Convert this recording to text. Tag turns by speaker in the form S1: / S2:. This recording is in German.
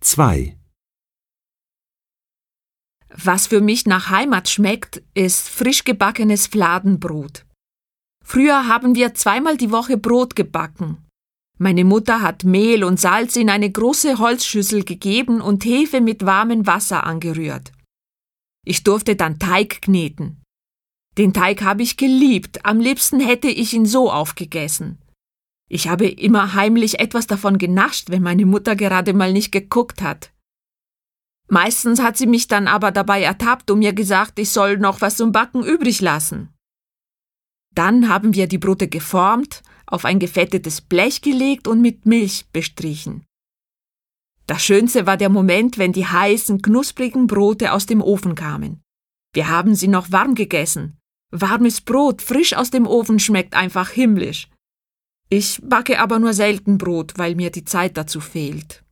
S1: 2.
S2: Was für mich nach Heimat schmeckt, ist frisch gebackenes Fladenbrot. Früher haben wir 2-mal die Woche Brot gebacken. Meine Mutter hat Mehl und Salz in eine große Holzschüssel gegeben und Hefe mit warmem Wasser angerührt. Ich durfte dann Teig kneten. Den Teig habe ich geliebt, am liebsten hätte ich ihn so aufgegessen. Ich habe immer heimlich etwas davon genascht, wenn meine Mutter gerade mal nicht geguckt hat. Meistens hat sie mich dann aber dabei ertappt und mir gesagt, ich soll noch was zum Backen übrig lassen. Dann haben wir die Brote geformt, auf ein gefettetes Blech gelegt und mit Milch bestrichen. Das Schönste war der Moment, wenn die heißen, knusprigen Brote aus dem Ofen kamen. Wir haben sie noch warm gegessen. Warmes Brot, frisch aus dem Ofen, schmeckt einfach himmlisch. Ich backe aber nur selten Brot, weil mir die Zeit dazu fehlt.